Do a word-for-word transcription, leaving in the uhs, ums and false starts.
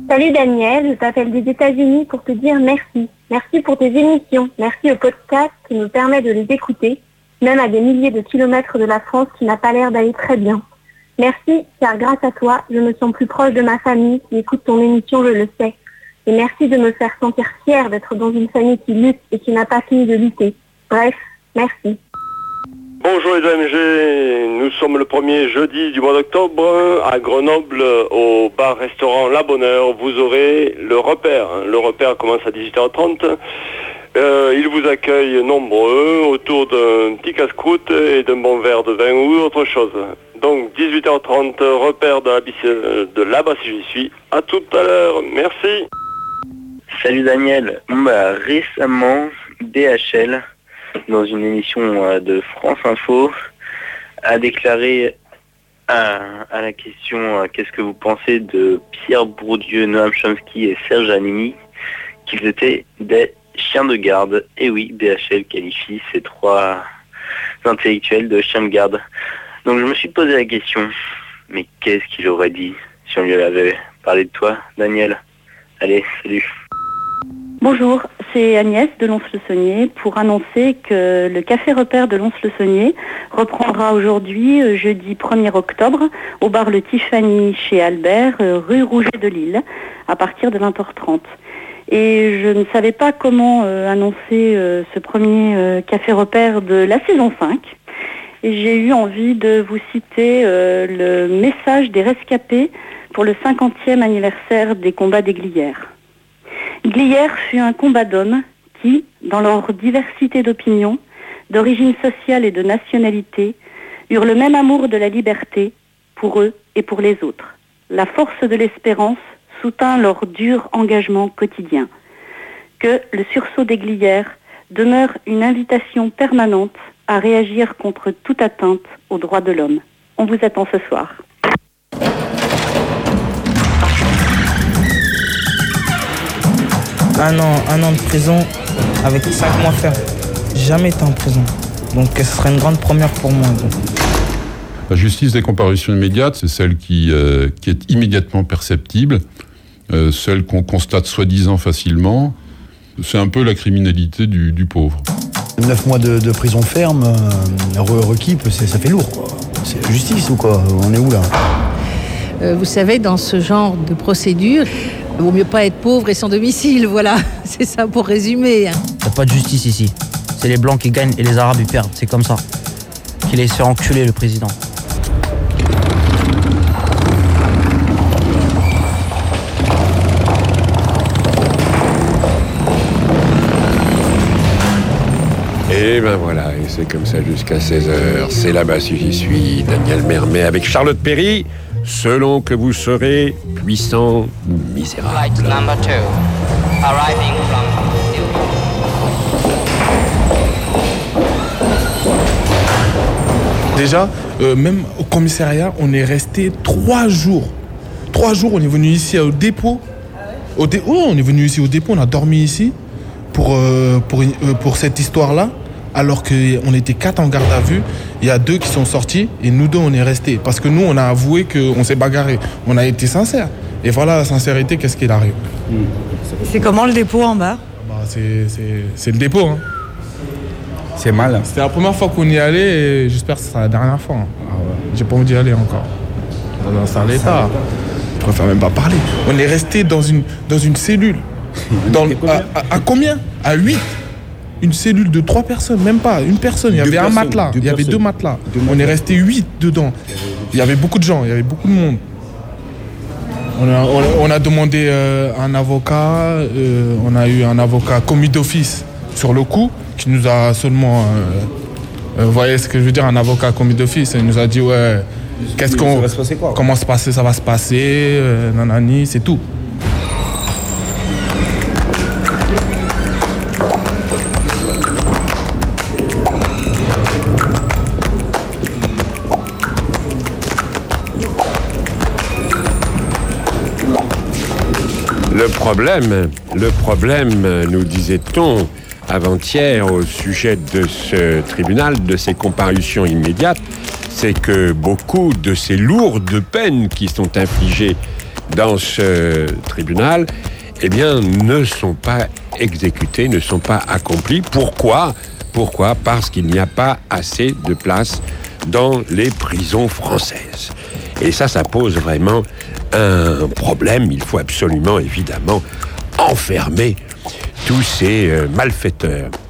Salut Daniel, je t'appelle des États-Unis pour te dire merci. Merci pour tes émissions. Merci au podcast qui nous permet de les écouter, même à des milliers de kilomètres de la France qui n'a pas l'air d'aller très bien. Merci, car grâce à toi, je me sens plus proche de ma famille qui écoute ton émission, je le sais. Et merci de me faire sentir fière d'être dans une famille qui lutte et qui n'a pas fini de lutter. Bref, merci. Bonjour les A M G, nous sommes le premier jeudi du mois d'octobre à Grenoble au bar-restaurant La Bonne Heure. Vous aurez le repère. Le repère commence à dix-huit heures trente. Euh, il vous accueille nombreux autour d'un petit casse-croûte et d'un bon verre de vin ou autre chose. Donc dix-huit heures trente, repère de, la, de là-bas si j'y suis. À tout à l'heure, merci. Salut Daniel, bah, récemment D H L, dans une émission de France Info, a déclaré à, à la question « Qu'est-ce que vous pensez de Pierre Bourdieu, Noam Chomsky et Serge Animi ?» qu'ils étaient des chiens de garde. Et oui, D H L qualifie ces trois intellectuels de chiens de garde. Donc je me suis posé la question, mais qu'est-ce qu'il aurait dit si on lui avait parlé de toi, Daniel? Allez, salut. Bonjour, c'est Agnès de Lons-le-Saunier pour annoncer que le Café Repère de Lons-le-Saunier reprendra aujourd'hui, jeudi premier octobre, au bar Le Tiffany chez Albert, rue Rouget de Lille, à partir de vingt heures trente. Et je ne savais pas comment euh, annoncer euh, ce premier euh, Café Repère de la saison cinq. Et j'ai eu envie de vous citer euh, le message des rescapés pour le cinquantième anniversaire des combats des Glières. Glières fut un combat d'hommes qui, dans leur diversité d'opinions, d'origine sociale et de nationalité, eurent le même amour de la liberté pour eux et pour les autres. La force de l'espérance soutint leur dur engagement quotidien. Que le sursaut des Glières demeure une invitation permanente à réagir contre toute atteinte aux droits de l'homme. On vous attend ce soir. Un an, un an de prison avec cinq mois ferme. J'ai jamais été en prison. Donc ce serait une grande première pour moi. Donc. La justice des comparutions immédiates, c'est celle qui, euh, qui est immédiatement perceptible, euh, celle qu'on constate soi-disant facilement. C'est un peu la criminalité du, du pauvre. Neuf mois de, de prison ferme, euh, requis, ça fait lourd, quoi. C'est la justice ou quoi? On est où là? euh, Vous savez, dans ce genre de procédure, il vaut mieux pas être pauvre et sans domicile, voilà. C'est ça pour résumer. Hein. Il n'y a pas de justice ici. C'est les Blancs qui gagnent et les Arabes ils perdent, c'est comme ça. Qu'il aille se faire enculer le président. Et ben voilà, et c'est comme ça jusqu'à seize heures. C'est là-bas si j'y suis, Daniel Mermet avec Charlotte Perry. Selon que vous serez puissant ou misérable. Flight number two, arriving from New York. Déjà, euh, même au commissariat, on est resté trois jours. Trois jours, on est venu ici au dépôt. Au dé... oh, on est venu ici au dépôt, on a dormi ici pour, euh, pour, euh, pour cette histoire-là. Alors qu'on était quatre en garde à vue, il y a deux qui sont sortis et nous deux on est restés. Parce que nous on a avoué qu'on s'est bagarré, on a été sincères. Et voilà la sincérité, qu'est-ce qu'il arrive. C'est comment le dépôt en bas? Bah, c'est, c'est, c'est le dépôt. Hein. C'est mal. C'était la première fois qu'on y allait et j'espère que ce sera la dernière fois. Hein. Ah ouais. J'ai pas envie d'y aller encore. Dans un sale état. Je préfère même pas parler. On est resté dans une, dans une cellule. Dans, à, à, à combien? À huit. Une cellule de trois personnes, même pas, une personne. Il y avait deux un personnes, matelas, il y avait deux matelas. Deux on matelas. Est resté huit dedans. Il y avait beaucoup de gens, il y avait beaucoup de monde. On a, on a, on a demandé euh, un avocat, euh, on a eu un avocat commis d'office sur le coup, qui nous a seulement... Euh, euh, vous voyez ce que je veux dire, un avocat commis d'office, il nous a dit, ouais, qu'est-ce qu'on... Ça va se passer quoi? Comment se passer, ça va se passer, euh, nanani, c'est tout. Le problème, le problème, nous disait-on avant-hier au sujet de ce tribunal, de ces comparutions immédiates, c'est que beaucoup de ces lourdes peines qui sont infligées dans ce tribunal, eh bien, ne sont pas exécutés, ne sont pas accomplis. Pourquoi ? Pourquoi ? Parce qu'il n'y a pas assez de place dans les prisons françaises. Et ça, ça pose vraiment un problème. Il faut absolument, évidemment, enfermer tous ces euh, malfaiteurs.